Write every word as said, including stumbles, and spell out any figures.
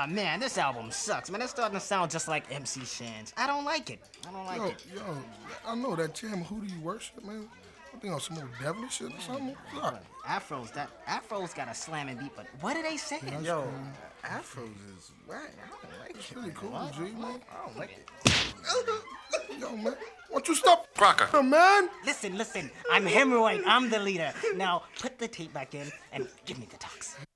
Ah, man, this album sucks, man. It's starting to sound just like M C Shan's. I don't like it. I don't like yo, it. Yo, I know that jam, Who Do You Worship, man? I think on some old devilish shit or something. Look. Afro's that Afro's got a slamming beat, but what are they saying? Yeah, Yo, cool. Afros is whack. I don't like It's it. really cool, What? G, man. I don't like it. Yo, man, why don't you stop, Crocker. man? Listen, listen. I'm Hemorrhoid. I'm the leader. Now put the tape back in and give me the talks.